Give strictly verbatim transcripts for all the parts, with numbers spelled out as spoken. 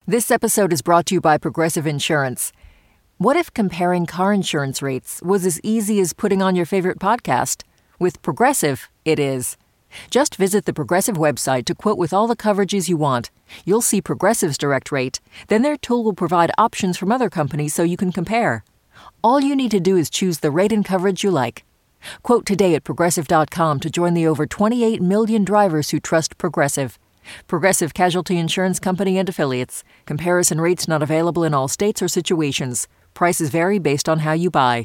This episode is brought to you by Progressive Insurance. What if comparing car insurance rates was as easy as putting on your favorite podcast? With Progressive, it is. Just visit the Progressive website to quote with all the coverages you want. You'll see Progressive's direct rate. Then their tool will provide options from other companies so you can compare. All you need to do is choose the rate and coverage you like. Quote today at Progressive dot com to join the over twenty-eight million drivers who trust Progressive. Progressive Casualty Insurance Company and Affiliates. Comparison rates not available in all states or situations. Prices vary based on how you buy.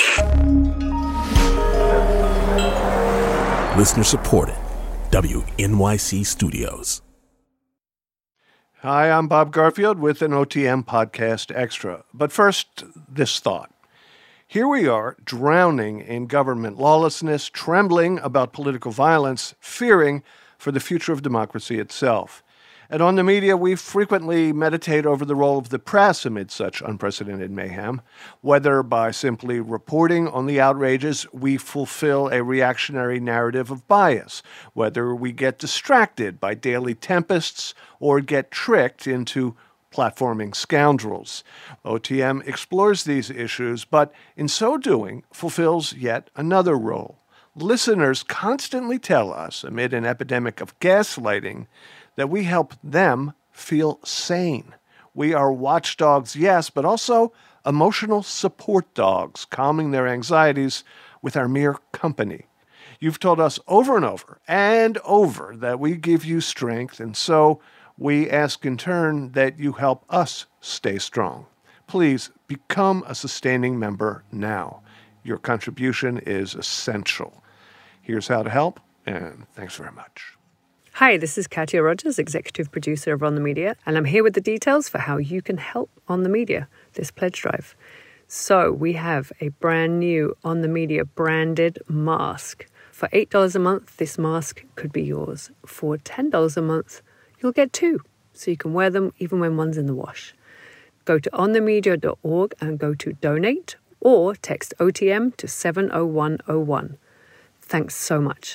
Listener supported. W N Y C Studios. Hi, I'm Bob Garfield with an O T M Podcast Extra. But first, this thought. Here we are, drowning in government lawlessness, trembling about political violence, fearing for the future of democracy itself. And on the media, we frequently meditate over the role of the press amid such unprecedented mayhem. Whether by simply reporting on the outrages, we fulfill a reactionary narrative of bias. Whether we get distracted by daily tempests or get tricked into platforming scoundrels. O T M explores these issues, but in so doing, fulfills yet another role. Listeners constantly tell us, amid an epidemic of gaslighting, that we help them feel sane. We are watchdogs, yes, but also emotional support dogs, calming their anxieties with our mere company. You've told us over and over and over that we give you strength, and so we ask in turn that you help us stay strong. Please become a sustaining member now. Your contribution is essential. Here's how to help, and thanks very much. Hi, this is Katia Rogers, executive producer of On the Media, and I'm here with the details for how you can help On the Media, this pledge drive. So we have a brand new On the Media branded mask. For eight dollars a month, this mask could be yours. For ten dollars a month, you'll get two, so you can wear them even when one's in the wash. Go to on the media dot org and go to donate, or text O T M to seven oh one oh one. Thanks so much.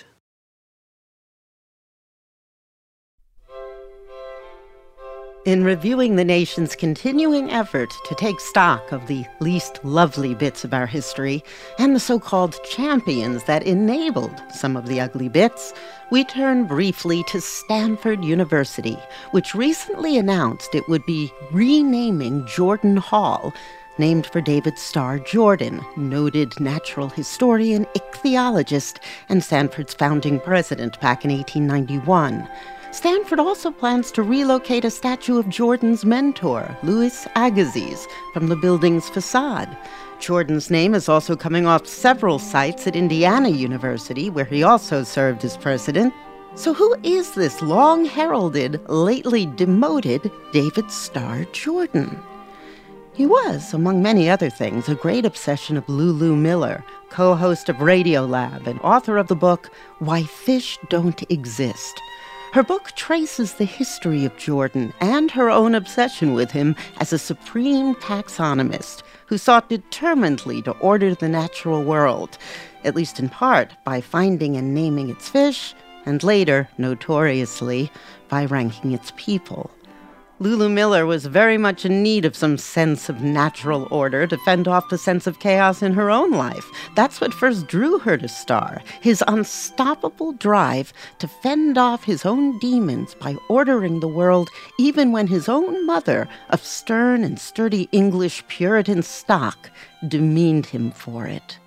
In reviewing the nation's continuing effort to take stock of the least lovely bits of our history and the so-called champions that enabled some of the ugly bits, we turn briefly to Stanford University, which recently announced it would be renaming Jordan Hall, named for David Starr Jordan, noted natural historian, ichthyologist, and Stanford's founding president back in eighteen ninety-one. Stanford also plans to relocate a statue of Jordan's mentor, Louis Agassiz, from the building's facade. Jordan's name is also coming off several sites at Indiana University, where he also served as president. So who is this long-heralded, lately demoted David Starr Jordan? He was, among many other things, a great obsession of Lulu Miller, co-host of Radiolab and author of the book Why Fish Don't Exist. Her book traces the history of Jordan and her own obsession with him as a supreme taxonomist who sought determinedly to order the natural world, at least in part by finding and naming its fish, and later, notoriously, by ranking its people. Lulu Miller was very much in need of some sense of natural order to fend off the sense of chaos in her own life. That's what first drew her to Starr, his unstoppable drive to fend off his own demons by ordering the world even when his own mother, of stern and sturdy English Puritan stock, demeaned him for it.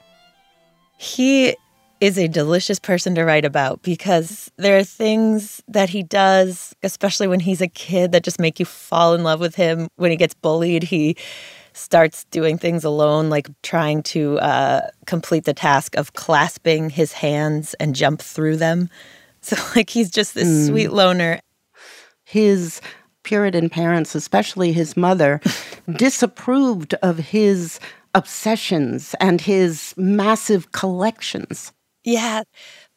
He is a delicious person to write about because there are things that he does, especially when he's a kid, that just make you fall in love with him. When he gets bullied, he starts doing things alone, like trying to uh, complete the task of clasping his hands and jump through them. So, like, he's just this mm. sweet loner. His Puritan parents, especially his mother, disapproved of his obsessions and his massive collections. Yeah,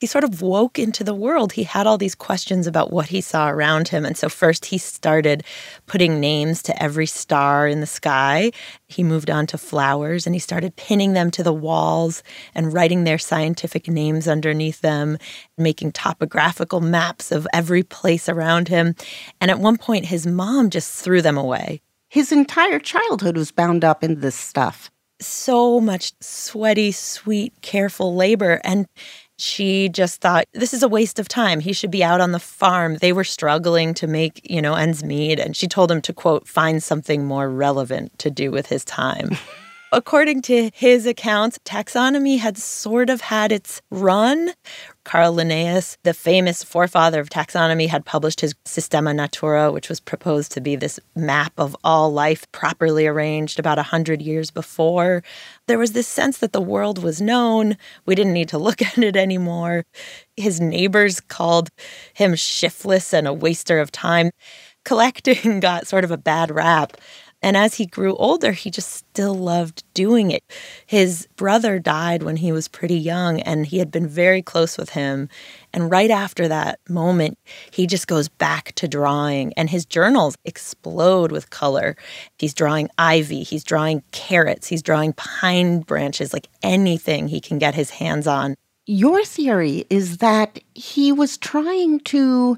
he sort of woke into the world. He had all these questions about what he saw around him. And so first he started putting names to every star in the sky. He moved on to flowers, and he started pinning them to the walls and writing their scientific names underneath them, making topographical maps of every place around him. And at one point, his mom just threw them away. His entire childhood was bound up in this stuff. So much sweaty, sweet, careful labor. And she just thought, this is a waste of time. He should be out on the farm. They were struggling to make, you know, ends meet. And she told him to, quote, find something more relevant to do with his time. According to his accounts, taxonomy had sort of had its run. Carl Linnaeus, the famous forefather of taxonomy, had published his Systema Naturae, which was proposed to be this map of all life properly arranged about one hundred years before. There was this sense that the world was known. We didn't need to look at it anymore. His neighbors called him shiftless and a waster of time. Collecting got sort of a bad rap. And as he grew older, he just still loved doing it. His brother died when he was pretty young, and he had been very close with him. And right after that moment, he just goes back to drawing, and his journals explode with color. He's drawing ivy, he's drawing carrots, he's drawing pine branches, like anything he can get his hands on. Your theory is that he was trying to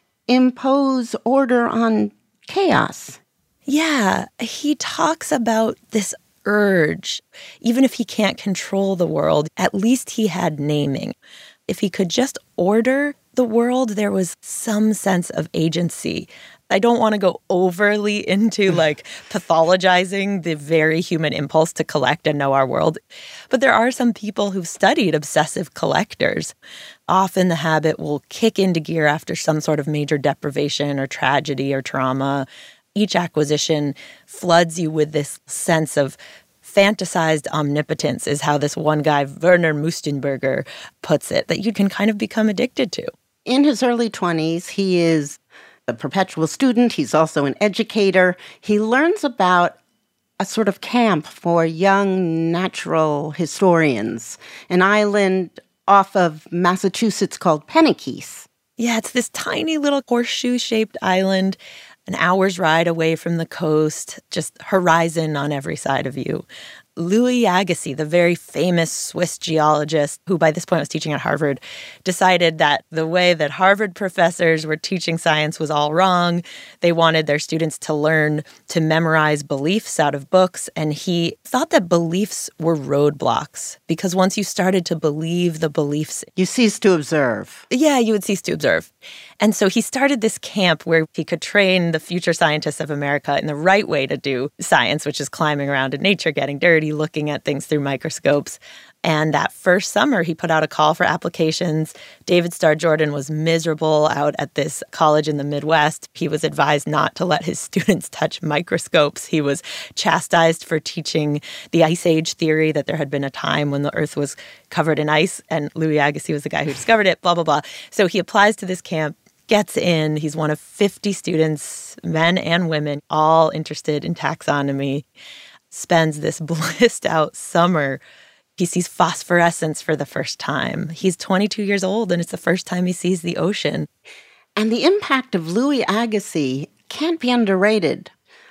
impose order on chaos. Yeah, he talks about this urge. Even if he can't control the world, at least he had naming. If he could just order the world, there was some sense of agency. I don't want to go overly into like pathologizing the very human impulse to collect and know our world. But there are some people who've studied obsessive collectors. Often the habit will kick into gear after some sort of major deprivation or tragedy or trauma. Each acquisition floods you with this sense of fantasized omnipotence, is how this one guy, Werner Mustenberger, puts it, that you can kind of become addicted to. In his early twenties, he is a perpetual student. He's also an educator. He learns about a sort of camp for young natural historians, an island off of Massachusetts called Penikese. Yeah, it's this tiny little horseshoe-shaped island, an hour's ride away from the coast, just horizon on every side of you. Louis Agassiz, the very famous Swiss geologist who by this point was teaching at Harvard, decided that the way that Harvard professors were teaching science was all wrong. They wanted their students to learn to memorize beliefs out of books, and he thought that beliefs were roadblocks because once you started to believe the beliefs, you ceased to observe. Yeah, you would cease to observe. And so he started this camp where he could train the future scientists of America in the right way to do science, which is climbing around in nature, getting dirty, looking at things through microscopes. And that first summer, he put out a call for applications. David Starr Jordan was miserable out at this college in the Midwest. He was advised not to let his students touch microscopes. He was chastised for teaching the Ice Age theory, that there had been a time when the Earth was covered in ice, and Louis Agassiz was the guy who discovered it, blah, blah, blah. So he applies to this camp, gets in. He's one of fifty students, men and women, all interested in taxonomy, spends this blissed out summer. He sees phosphorescence for the first time. He's twenty-two years old, and it's the first time he sees the ocean. And the impact of Louis Agassiz can't be underrated.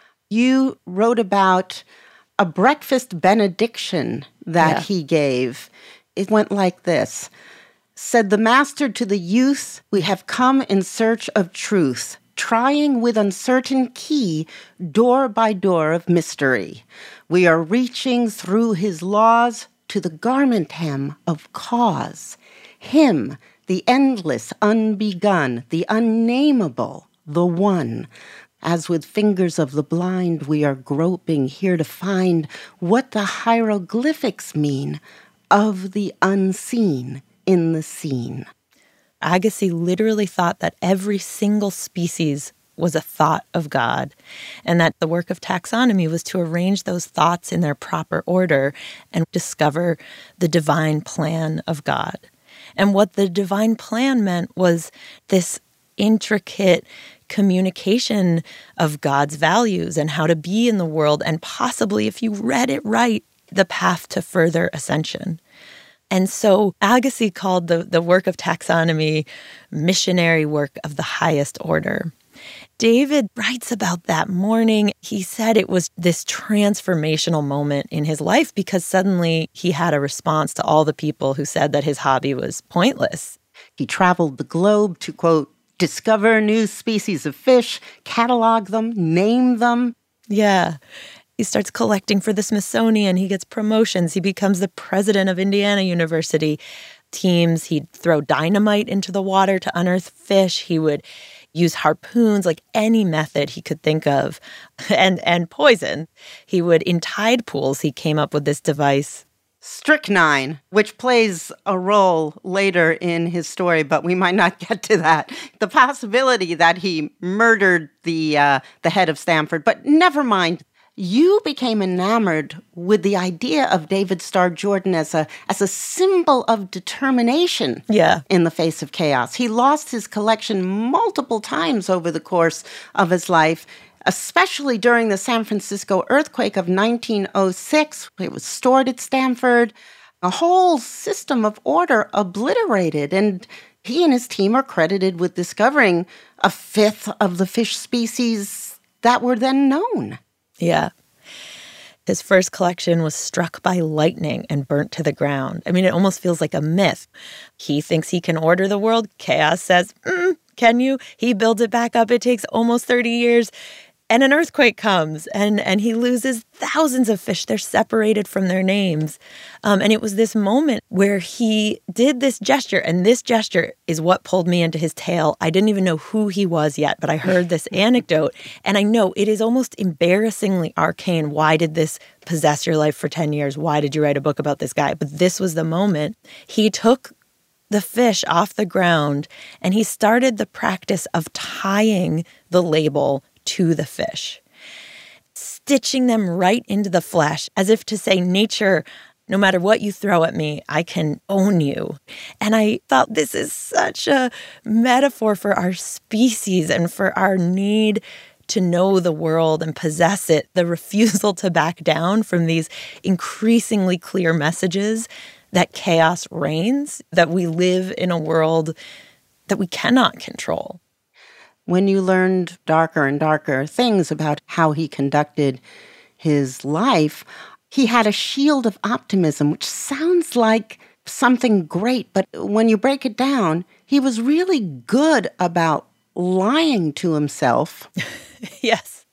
You wrote about a breakfast benediction that yeah. he gave. It went like this. Said the master to the youth, we have come in search of truth, trying with uncertain key door by door of mystery. We are reaching through his laws to the garment hem of cause. Him, the endless, unbegun, the unnameable, the one. As with fingers of the blind, we are groping here to find what the hieroglyphics mean of the unseen in the scene. Agassiz literally thought that every single species was a thought of God, and that the work of taxonomy was to arrange those thoughts in their proper order and discover the divine plan of God. And what the divine plan meant was this intricate communication of God's values and how to be in the world, and possibly, if you read it right, the path to further ascension. And so Agassiz called the, the work of taxonomy missionary work of the highest order. David writes about that morning. He said it was this transformational moment in his life because suddenly he had a response to all the people who said that his hobby was pointless. He traveled the globe to, quote, discover new species of fish, catalog them, name them. Yeah. He starts collecting for the Smithsonian. He gets promotions. He becomes the president of Indiana University. Teams, he'd throw dynamite into the water to unearth fish. He would use harpoons, like any method he could think of, and and poison. He would, in tide pools, he came up with this device. Strychnine, which plays a role later in his story, but we might not get to that. The possibility that he murdered the uh, the head of Stanford, but never mind. You became enamored with the idea of David Starr Jordan as a as a symbol of determination yeah. in the face of chaos. He lost his collection multiple times over the course of his life, especially during the San Francisco earthquake of nineteen oh six. It was stored at Stanford. A whole system of order obliterated, and he and his team are credited with discovering a fifth of the fish species that were then known. Yeah. His first collection was struck by lightning and burnt to the ground. I mean, it almost feels like a myth. He thinks he can order the world. Chaos says, mm, can you? He builds it back up. It takes almost thirty years. And an earthquake comes, and, and he loses thousands of fish. They're separated from their names. Um, and it was this moment where he did this gesture, and this gesture is what pulled me into his tale. I didn't even know who he was yet, but I heard this anecdote, and I know it is almost embarrassingly arcane. Why did this possess your life for ten years? Why did you write a book about this guy? But this was the moment. He took the fish off the ground, and he started the practice of tying the label to the fish, stitching them right into the flesh, as if to say, nature, no matter what you throw at me, I can own you. And I thought this is such a metaphor for our species and for our need to know the world and possess it, the refusal to back down from these increasingly clear messages that chaos reigns, that we live in a world that we cannot control. When you learned darker and darker things about how he conducted his life, he had a shield of optimism, which sounds like something great. But when you break it down, he was really good about lying to himself. Yes.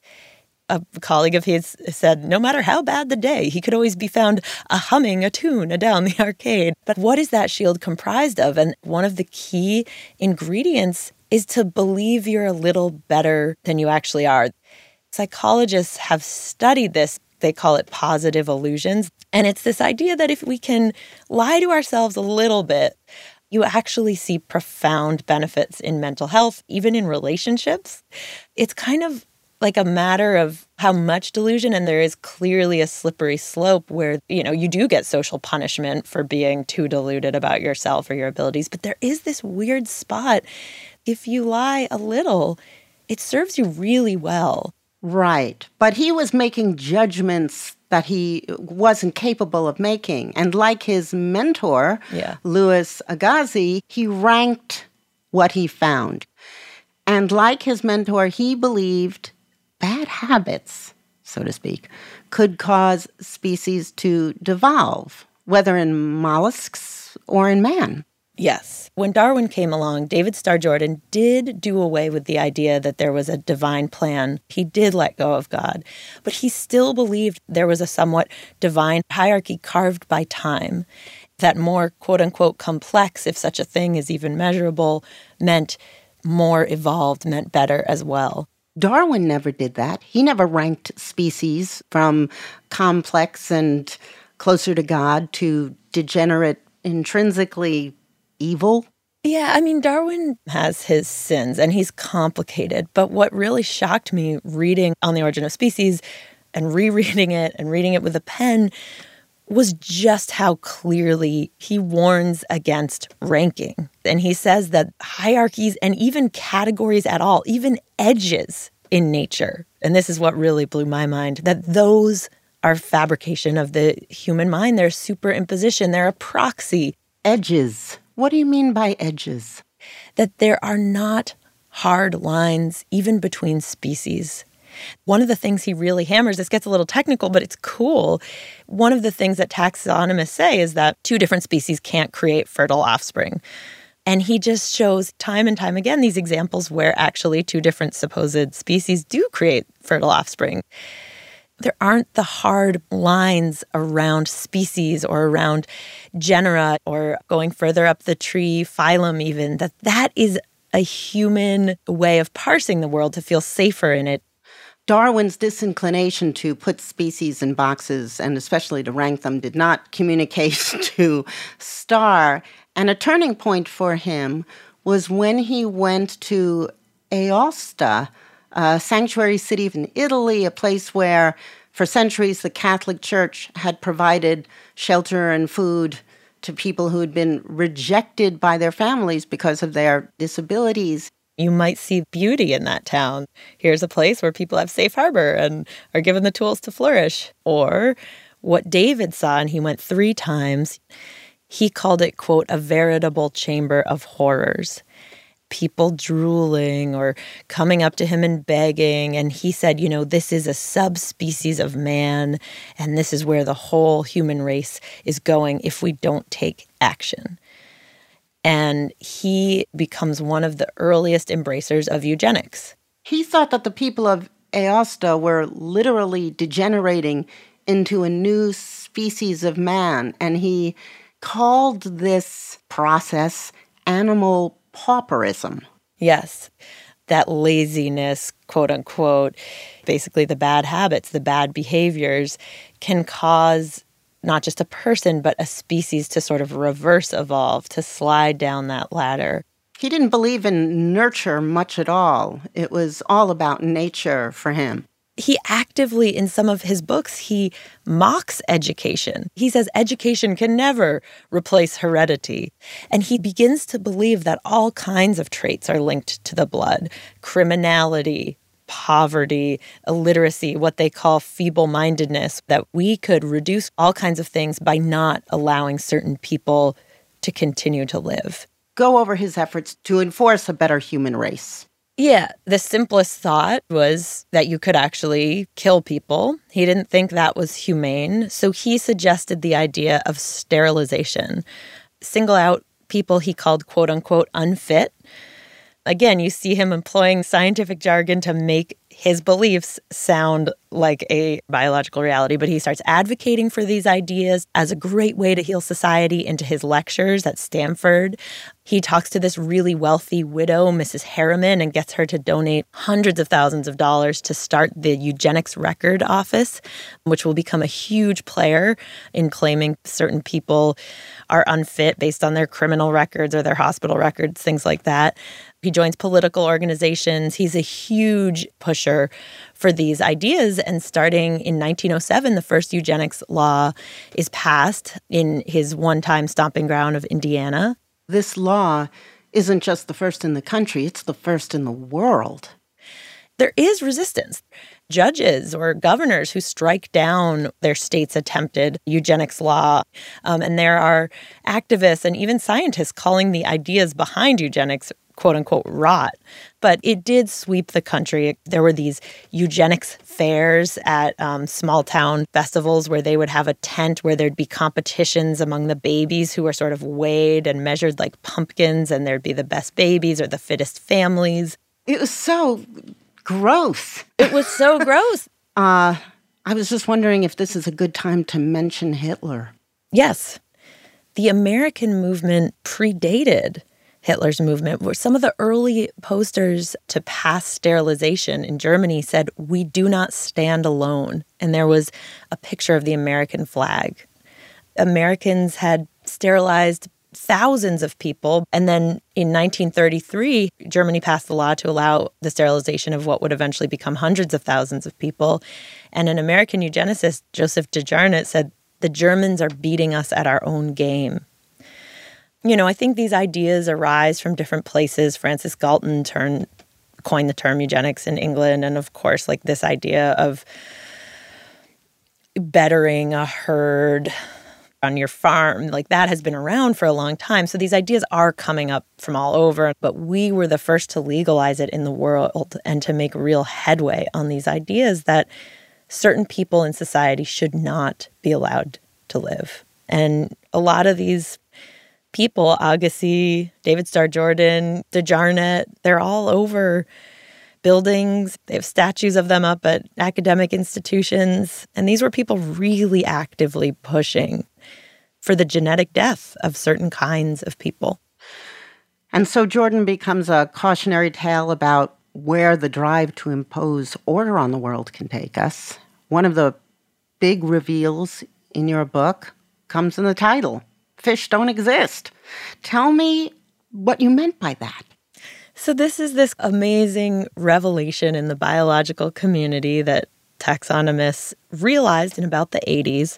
A colleague of his said, no matter how bad the day, he could always be found a humming a tune down the arcade. But what is that shield comprised of? And one of the key ingredients is to believe you're a little better than you actually are. Psychologists have studied this. They call it positive illusions. And it's this idea that if we can lie to ourselves a little bit, you actually see profound benefits in mental health, even in relationships. It's kind of like a matter of how much delusion, and there is clearly a slippery slope where, you know, you do get social punishment for being too deluded about yourself or your abilities. But there is this weird spot. If you lie a little, it serves you really well. Right. But he was making judgments that he wasn't capable of making. And like his mentor, yeah. Louis Agassiz, he ranked what he found. And like his mentor, he believed bad habits, so to speak, could cause species to devolve, whether in mollusks or in man. Yes. When Darwin came along, David Starr Jordan did do away with the idea that there was a divine plan. He did let go of God, but he still believed there was a somewhat divine hierarchy carved by time, that more quote-unquote complex, if such a thing is even measurable, meant more evolved, meant better as well. Darwin never did that. He never ranked species from complex and closer to God to degenerate, intrinsically evil. Yeah, I mean, Darwin has his sins, and he's complicated. But what really shocked me reading On the Origin of Species and rereading it and reading it with a pen was just how clearly he warns against ranking. And he says that hierarchies and even categories at all, even edges in nature, and this is what really blew my mind, that those are fabrication of the human mind. They're superimposition. They're a proxy. Edges. What do you mean by edges? That there are not hard lines even between species. One of the things he really hammers, this gets a little technical, but it's cool. One of the things that taxonomists say is that two different species can't create fertile offspring. And he just shows time and time again these examples where actually two different supposed species do create fertile offspring. There aren't the hard lines around species or around genera or going further up the tree, phylum even, that that is a human way of parsing the world to feel safer in it. Darwin's disinclination to put species in boxes, and especially to rank them, did not communicate to Starr. And a turning point for him was when he went to Aosta, a sanctuary city in Italy, a place where for centuries the Catholic Church had provided shelter and food to people who had been rejected by their families because of their disabilities. You might see beauty in that town. Here's a place where people have safe harbor and are given the tools to flourish. Or what David saw, and he went three times, he called it, quote, a veritable chamber of horrors. People drooling or coming up to him and begging. And he said, you know, this is a subspecies of man, and this is where the whole human race is going if we don't take action. And he becomes one of the earliest embracers of eugenics. He thought that the people of Aosta were literally degenerating into a new species of man, and he called this process animal pauperism. Yes, that laziness, quote unquote, basically the bad habits, the bad behaviors can cause not just a person, but a species to sort of reverse evolve, to slide down that ladder. He didn't believe in nurture much at all. It was all about nature for him. He actively, in some of his books, he mocks education. He says education can never replace heredity. And he begins to believe that all kinds of traits are linked to the blood. Criminality, poverty, illiteracy, what they call feeble-mindedness, that we could reduce all kinds of things by not allowing certain people to continue to live. Go over his efforts to enforce a better human race. Yeah, the simplest thought was that you could actually kill people. He didn't think that was humane, so he suggested the idea of sterilization. Single out people he called quote-unquote unfit. Again, you see him employing scientific jargon to make his beliefs sound like a biological reality, but he starts advocating for these ideas as a great way to heal society into his lectures at Stanford. He talks to this really wealthy widow, Missus Harriman, and gets her to donate hundreds of thousands of dollars to start the Eugenics Record Office, which will become a huge player in claiming certain people are unfit based on their criminal records or their hospital records, things like that. He joins political organizations. He's a huge pusher for these ideas. And starting in nineteen oh seven, the first eugenics law is passed in his one-time stomping ground of Indiana. This law isn't just the first in the country, it's the first in the world. There is resistance. Judges or governors who strike down their state's attempted eugenics law. Um, and there are activists and even scientists calling the ideas behind eugenics quote-unquote rot. But it did sweep the country. There were these eugenics fairs at um, small-town festivals where they would have a tent where there'd be competitions among the babies who were sort of weighed and measured like pumpkins, and there'd be the best babies or the fittest families. It was so gross. It was so gross. Uh, I was just wondering if this is a good time to mention Hitler. Yes. The American movement predated Hitler's movement, where some of the early posters to pass sterilization in Germany said, "We do not stand alone." And there was a picture of the American flag. Americans had sterilized thousands of people. And then in nineteen thirty-three, Germany passed the law to allow the sterilization of what would eventually become hundreds of thousands of people. And an American eugenicist, Joseph DeJarnett, said, "The Germans are beating us at our own game." You know, I think these ideas arise from different places. Francis Galton turned, coined the term eugenics in England. And of course, like this idea of bettering a herd on your farm. Like, that has been around for a long time. So these ideas are coming up from all over. But we were the first to legalize it in the world and to make real headway on these ideas that certain people in society should not be allowed to live. And a lot of these people, Agassi, David Starr Jordan, DeJarnette, they're all over buildings. They have statues of them up at academic institutions. And these were people really actively pushing for the genetic death of certain kinds of people. And so Jordan becomes a cautionary tale about where the drive to impose order on the world can take us. One of the big reveals in your book comes in the title, Fish Don't Exist. Tell me what you meant by that. So this is this amazing revelation in the biological community that taxonomists realized in about the eighties.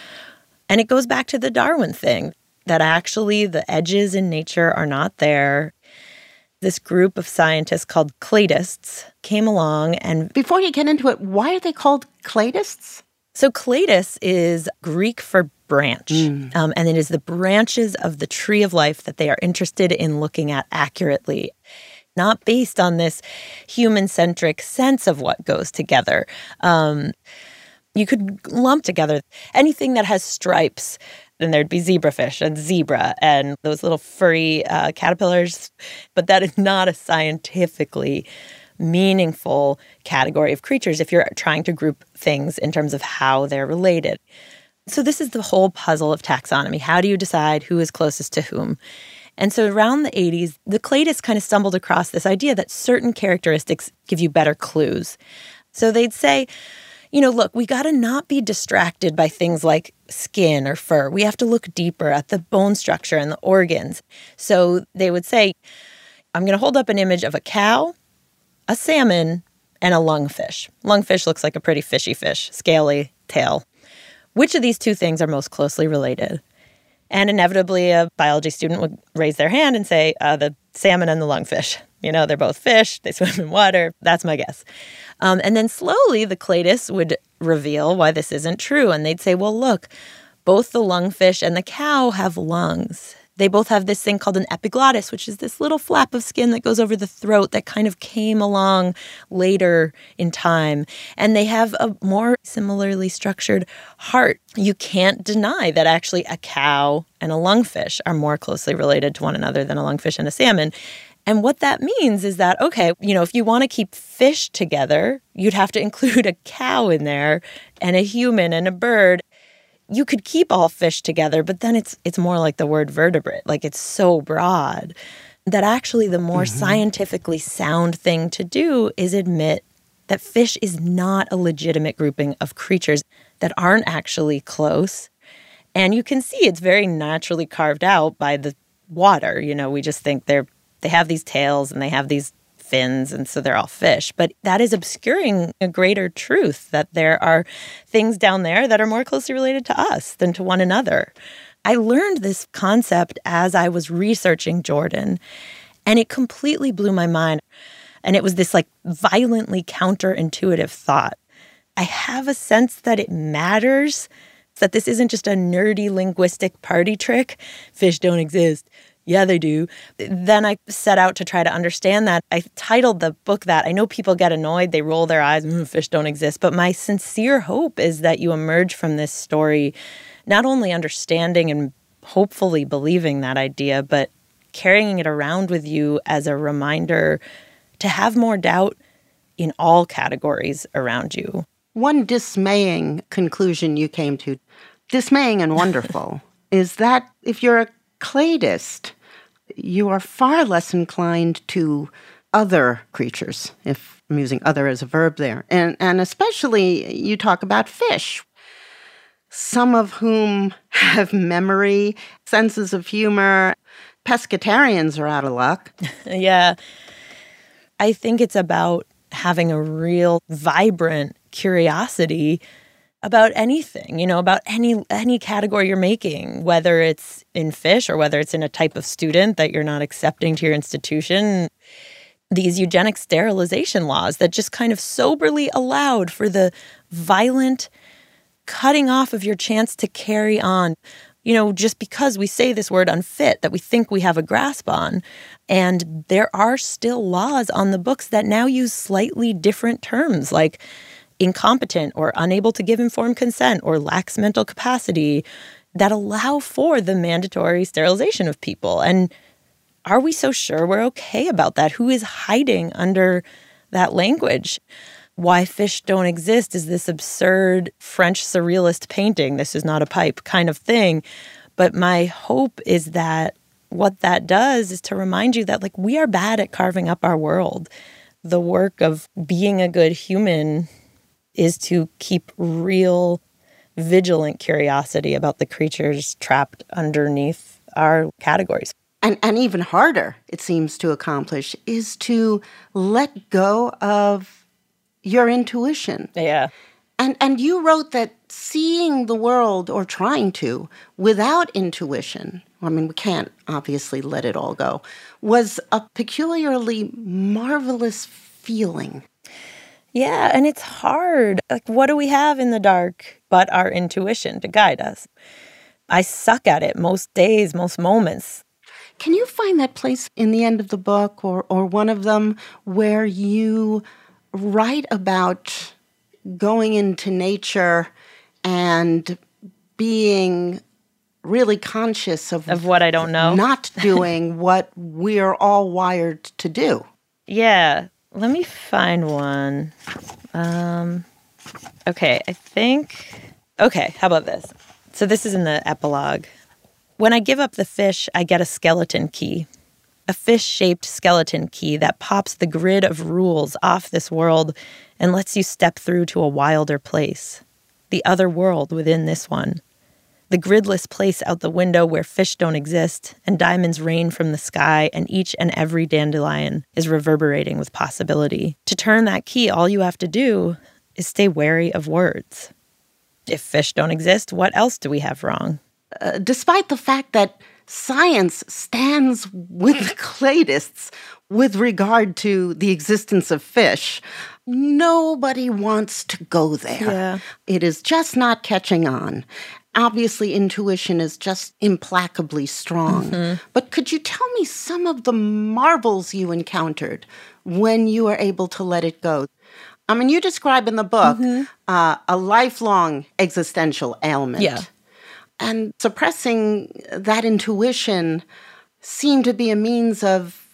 And it goes back to the Darwin thing, that actually the edges in nature are not there. This group of scientists called cladists came along and... Before you get into it, why are they called cladists? So cladis is Greek for branch, Mm. um, and it is the branches of the tree of life that they are interested in looking at accurately, not based on this human-centric sense of what goes together. Um, you could lump together anything that has stripes, and there'd be zebrafish and zebra and those little furry uh, caterpillars, but that is not a scientifically meaningful category of creatures if you're trying to group things in terms of how they're related. So this is the whole puzzle of taxonomy. How do you decide who is closest to whom? And so around the eighties, the cladists kind of stumbled across this idea that certain characteristics give you better clues. So they'd say, you know, look, we got to not be distracted by things like skin or fur. We have to look deeper at the bone structure and the organs. So they would say, I'm going to hold up an image of a cow, a salmon, and a lungfish. Lungfish looks like a pretty fishy fish, scaly tail. Which of these two things are most closely related? And inevitably, a biology student would raise their hand and say, uh, the salmon and the lungfish. You know, they're both fish. They swim in water. That's my guess. Um, and then slowly, the cladists would reveal why this isn't true. And they'd say, well, look, both the lungfish and the cow have lungs. They both have this thing called an epiglottis, which is this little flap of skin that goes over the throat that kind of came along later in time. And they have a more similarly structured heart. You can't deny that actually a cow and a lungfish are more closely related to one another than a lungfish and a salmon. And what that means is that, okay, you know, if you want to keep fish together, you'd have to include a cow in there and a human and a bird. You could keep all fish together, but then it's it's more like the word vertebrate. Like, it's so broad that actually the more mm-hmm. scientifically sound thing to do is admit that fish is not a legitimate grouping of creatures that aren't actually close. And you can see it's very naturally carved out by the water. You know, we just think they're they have these tails and they have these fins, and so they're all fish. But that is obscuring a greater truth, that there are things down there that are more closely related to us than to one another. I learned this concept as I was researching Jordan, and it completely blew my mind. And it was this like violently counterintuitive thought. I have a sense that it matters, that this isn't just a nerdy linguistic party trick. Fish don't exist. Yeah, they do. Then I set out to try to understand that. I titled the book that. I know people get annoyed. They roll their eyes, mm, fish don't exist. But my sincere hope is that you emerge from this story not only understanding and hopefully believing that idea, but carrying it around with you as a reminder to have more doubt in all categories around you. One dismaying conclusion you came to, dismaying and wonderful, is that if you're a cladist, you are far less inclined to other creatures, if I'm using other as a verb there. And, and especially you talk about fish, some of whom have memory, senses of humor. Pescatarians are out of luck. Yeah. I think it's about having a real vibrant curiosity about anything, you know, about any any category you're making, whether it's in fish or whether it's in a type of student that you're not accepting to your institution. These eugenic sterilization laws that just kind of soberly allowed for the violent cutting off of your chance to carry on. You know, just because we say this word unfit that we think we have a grasp on. And there are still laws on the books that now use slightly different terms like incompetent or unable to give informed consent or lacks mental capacity that allow for the mandatory sterilization of people. And are we so sure we're okay about that? Who is hiding under that language? Why Fish Don't Exist is this absurd French surrealist painting, this is not a pipe kind of thing. But my hope is that what that does is to remind you that, like, we are bad at carving up our world. The work of being a good human is to keep real, vigilant curiosity about the creatures trapped underneath our categories. And, and even harder, it seems to accomplish, is to let go of your intuition. Yeah. And and you wrote that seeing the world, or trying to, without intuition, I mean, we can't obviously let it all go, was a peculiarly marvelous feeling. Yeah, and it's hard. Like, what do we have in the dark but our intuition to guide us? I suck at it most days, most moments. Can you find that place in the end of the book, or, or one of them, where you write about going into nature and being really conscious of, of what I don't know, not doing what we're all wired to do? Yeah, let me find one. Um, okay, I think, okay, how about this? So this is in the epilogue. When I give up the fish, I get a skeleton key. A fish-shaped skeleton key that pops the grid of rules off this world and lets you step through to a wilder place. The other world within this one. The gridless place out the window where fish don't exist and diamonds rain from the sky and each and every dandelion is reverberating with possibility. To turn that key, all you have to do is stay wary of words. If fish don't exist, what else do we have wrong? Uh, despite the fact that science stands with the cladists with regard to the existence of fish, nobody wants to go there. Yeah. It is just not catching on. Obviously, intuition is just implacably strong. Mm-hmm. But could you tell me some of the marvels you encountered when you were able to let it go? I mean, you describe in the book mm-hmm. uh, a lifelong existential ailment. Yeah. And suppressing that intuition seemed to be a means of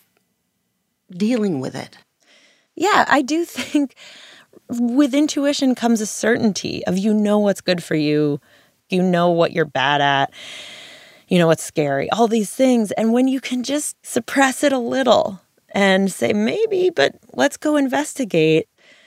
dealing with it. Yeah, I do think with intuition comes a certainty of, you know what's good for you, you know what you're bad at, you know what's scary, all these things. And when you can just suppress it a little and say, maybe, but let's go investigate.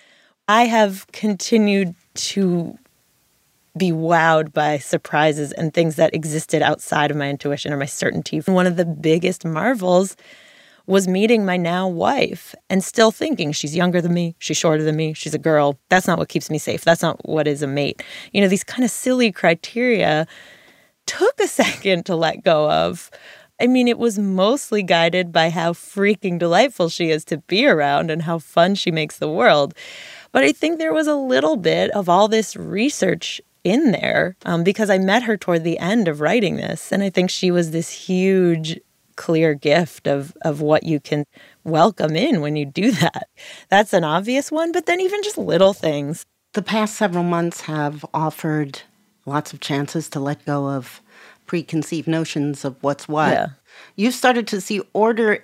I have continued to be wowed by surprises and things that existed outside of my intuition or my certainty. One of the biggest marvels was meeting my now wife and still thinking she's younger than me, she's shorter than me, she's a girl. That's not what keeps me safe. That's not what is a mate. You know, these kind of silly criteria took a second to let go of. I mean, it was mostly guided by how freaking delightful she is to be around and how fun she makes the world. But I think there was a little bit of all this research in there um, because I met her toward the end of writing this. And I think she was this huge, clear gift of, of what you can welcome in when you do that. That's an obvious one, but then even just little things. The past several months have offered lots of chances to let go of preconceived notions of what's what. Yeah. You started to see order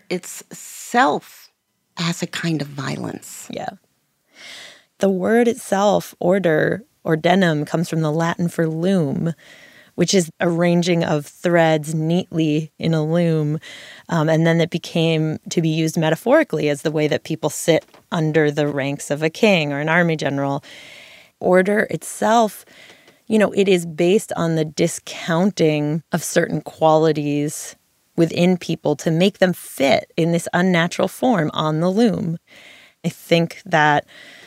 itself as a kind of violence. Yeah. The word itself, order, ordenum, comes from the Latin for loom, which is arranging of threads neatly in a loom. Um, and then it became to be used metaphorically as the way that people sit under the ranks of a king or an army general. Order itself, you know, it is based on the discounting of certain qualities within people to make them fit in this unnatural form on the loom. I think that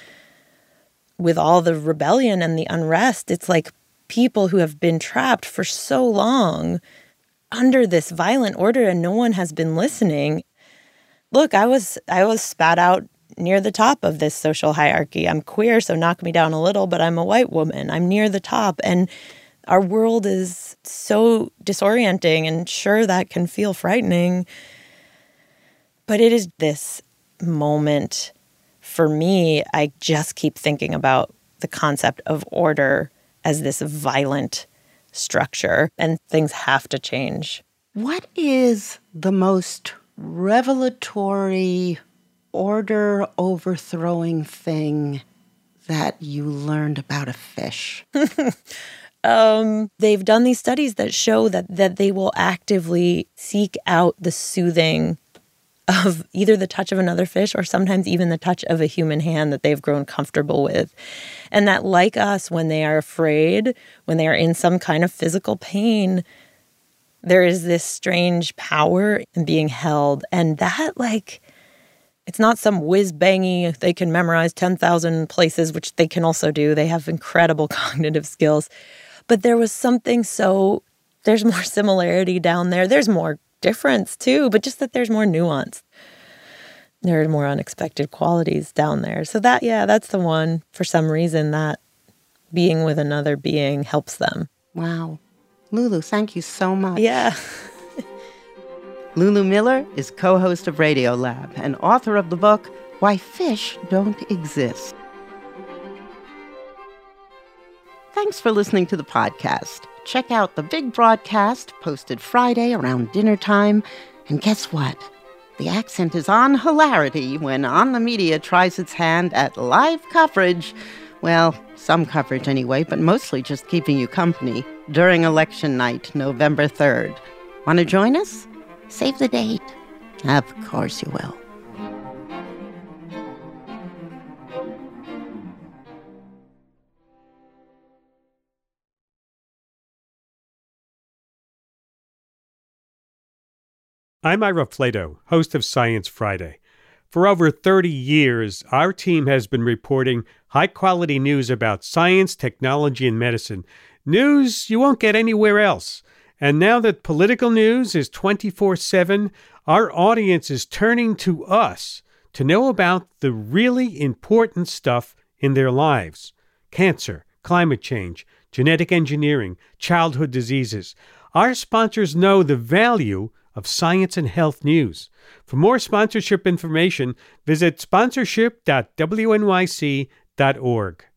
with all the rebellion and the unrest, it's like people who have been trapped for so long under this violent order and no one has been listening. Look, I was I was spat out near the top of this social hierarchy. I'm queer, so knock me down a little, but I'm a white woman. I'm near the top. And our world is so disorienting, and sure, that can feel frightening. But it is this moment, for me, I just keep thinking about the concept of order as this violent structure, and things have to change. What is the most revelatory, order overthrowing thing that you learned about a fish? um, they've done these studies that show that, that they will actively seek out the soothing of either the touch of another fish or sometimes even the touch of a human hand that they've grown comfortable with. And that, like us, when they are afraid, when they are in some kind of physical pain, there is this strange power in being held. And that, like, it's not some whiz-bangy, they can memorize ten thousand places, which they can also do. They have incredible cognitive skills. But there was something so, there's more similarity down there. There's more difference too, but just that there's more nuance. There are more unexpected qualities down there. So that, yeah, that's the one, for some reason, that being with another being helps them. Wow. Lulu, thank you so much. Yeah. Lulu Miller is co-host of Radiolab and author of the book, Why Fish Don't Exist. Thanks for listening to the podcast. Check out the big broadcast posted Friday around dinner time. And guess what? The accent is on hilarity when On the Media tries its hand at live coverage. Well, some coverage anyway, but mostly just keeping you company during election night, November third. Want to join us? Save the date. Of course you will. I'm Ira Flato, host of Science Friday. For over thirty years, our team has been reporting high-quality news about science, technology, and medicine. News you won't get anywhere else. And now that political news is twenty-four seven, our audience is turning to us to know about the really important stuff in their lives. Cancer, climate change, genetic engineering, childhood diseases. Our sponsors know the value of science and health news. For more sponsorship information, visit sponsorship dot w n y c dot org.